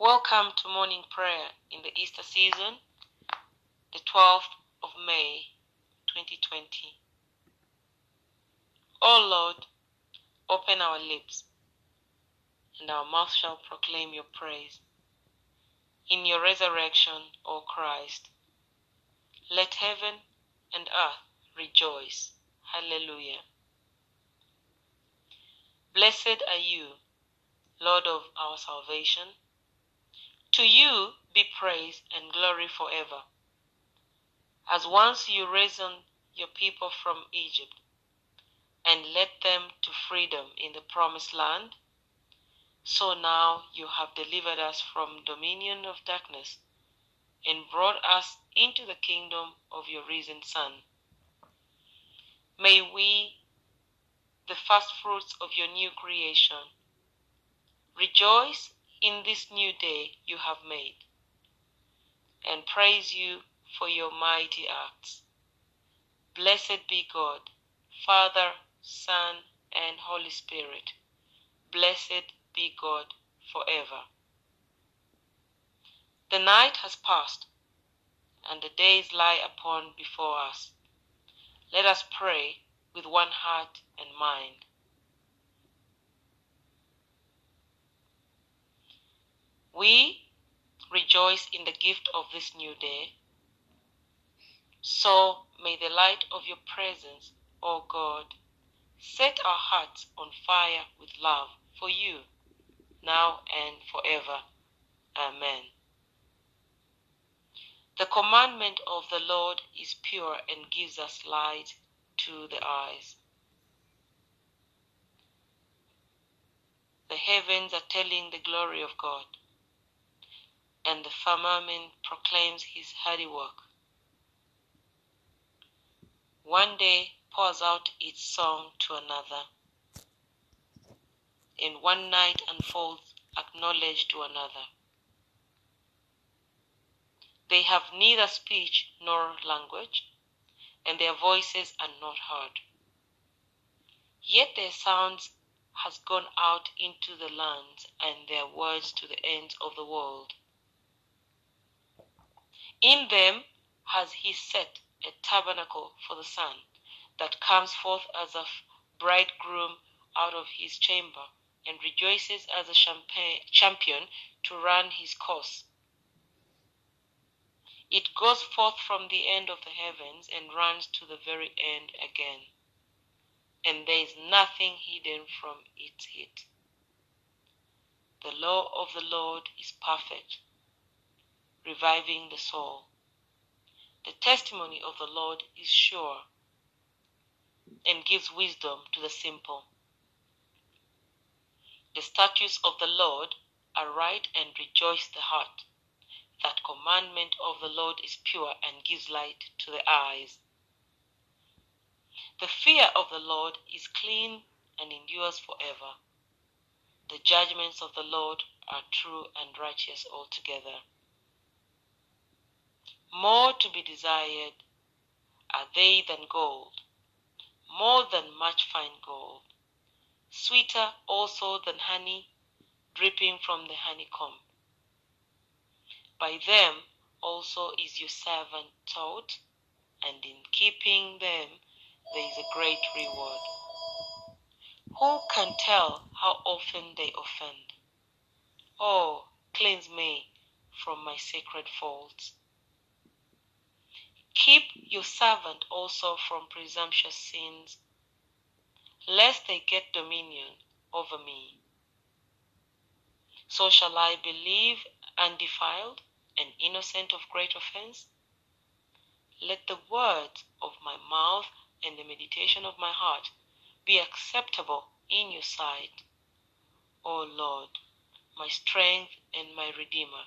Welcome to morning prayer in the Easter season, the 12th of May, 2020. O Lord, open our lips, and our mouth shall proclaim your praise. In your resurrection, O Christ, let heaven and earth rejoice. Hallelujah. Blessed are you, Lord of our salvation. To you be praise and glory forever. As once you ransomed your people from Egypt and led them to freedom in the promised land, so now you have delivered us from dominion of darkness and brought us into the kingdom of your risen Son. May we, the first fruits of your new creation, rejoice in this new day you have made, and praise you for your mighty acts. Blessed be God, Father, Son, and Holy Spirit. Blessed be God forever. The night has passed, and the days lie upon before us. Let us pray with one heart and mind. We rejoice in the gift of this new day. So may the light of your presence, O God, set our hearts on fire with love for you, now and forever. Amen. The commandment of the Lord is pure and gives us light to the eyes. The heavens are telling the glory of God, and the firmament proclaims his handiwork. One day pours out its song to another, and one night unfolds acknowledge to another. They have neither speech nor language, and their voices are not heard. Yet their sounds has gone out into the lands, and their words to the ends of the world. In them has he set a tabernacle for the sun, that comes forth as a bridegroom out of his chamber, and rejoices as a champion to run his course. It goes forth from the end of the heavens and runs to the very end again, and there is nothing hidden from its heat. The law of the Lord is perfect, reviving the soul. The testimony of the Lord is sure and gives wisdom to the simple. The statutes of the Lord are right and rejoice the heart. That commandment of the Lord is pure and gives light to the eyes. The fear of the Lord is clean and endures forever. The judgments of the Lord are true and righteous altogether. More to be desired are they than gold, more than much fine gold, sweeter also than honey dripping from the honeycomb. By them also is your servant taught, and in keeping them there is a great reward. Who can tell how often they offend? Oh, cleanse me from my sacred faults. Keep your servant also from presumptuous sins, lest they get dominion over me. So shall I believe undefiled and innocent of great offense? Let the words of my mouth and the meditation of my heart be acceptable in your sight, O Lord, my strength and my Redeemer.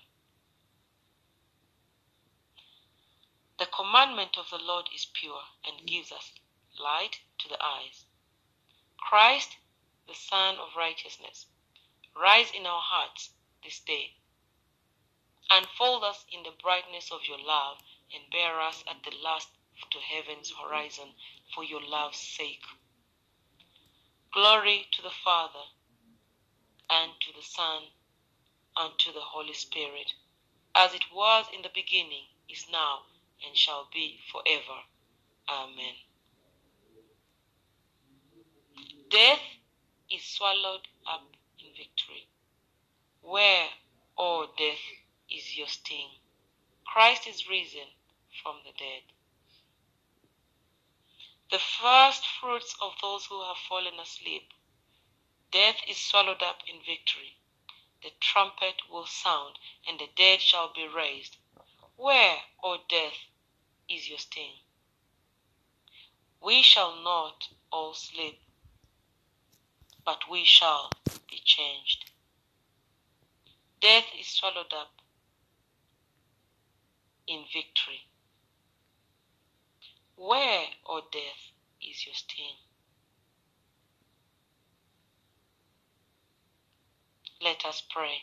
The commandment of the Lord is pure and gives us light to the eyes. Christ, the Son of righteousness, rise in our hearts this day. Unfold us in the brightness of your love and bear us at the last to heaven's horizon for your love's sake. Glory to the Father, and to the Son, unto the Holy Spirit, as it was in the beginning, is now, and shall be forever. Amen. Death is swallowed up in victory. Where, O death, is your sting? Christ is risen from the dead. The first fruits of those who have fallen asleep. Death is swallowed up in victory. The trumpet will sound, and the dead shall be raised. Where, O death, is your sting? We shall not all sleep, but we shall be changed. Death is swallowed up in victory. Where, O death, is your sting? Let us pray.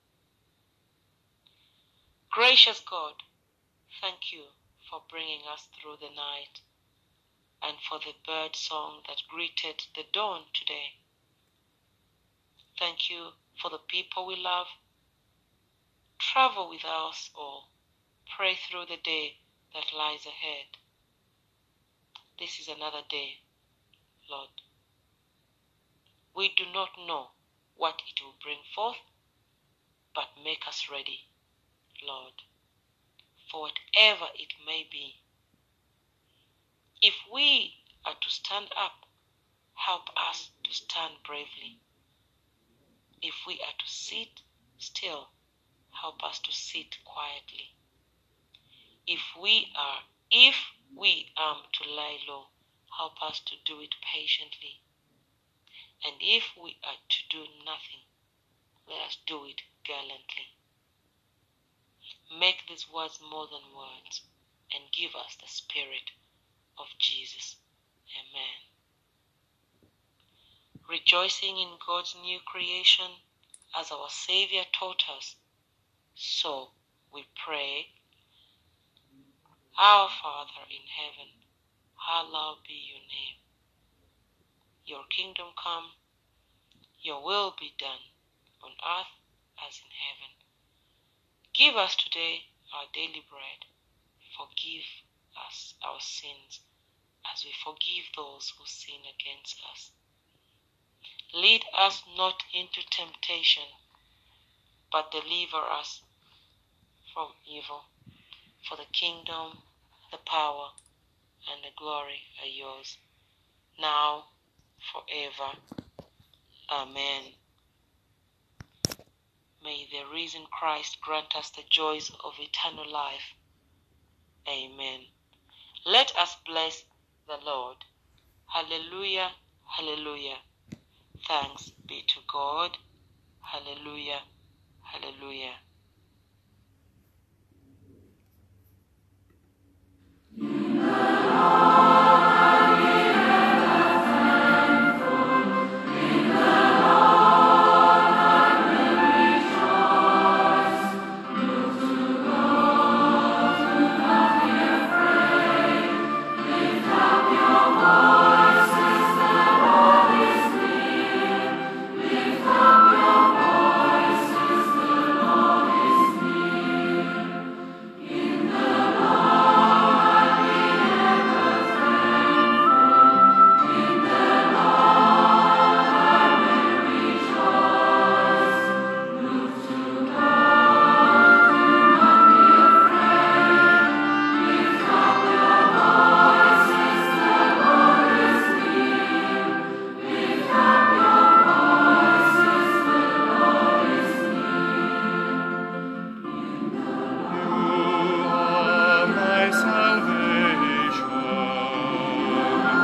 Gracious God, thank you for bringing us through the night and for the bird song that greeted the dawn today. Thank you for the people we love. Travel with us all. Pray through the day that lies ahead. This is another day, Lord. We do not know what it will bring forth, but make us ready, Lord, for whatever it may be. If we are to stand up, help us to stand bravely. If we are to sit still, help us to sit quietly. If we are to lie low, help us to do it patiently. And if we are to do nothing, let us do it gallantly. Make these words more than words, and give us the Spirit of Jesus. Amen. Rejoicing in God's new creation, as our Savior taught us, so we pray. Our Father in heaven, hallowed be your name. Your kingdom come, your will be done on earth as in heaven. Give us today our daily bread. Forgive us our sins as we forgive those who sin against us. Lead us not into temptation, but deliver us from evil. For the kingdom, the power, and the glory are yours, now, forever. Amen. May the risen Christ grant us the joys of eternal life. Amen. Let us bless the Lord. Hallelujah, hallelujah. Thanks be to God. Hallelujah, hallelujah.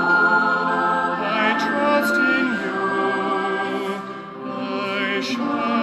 Shine.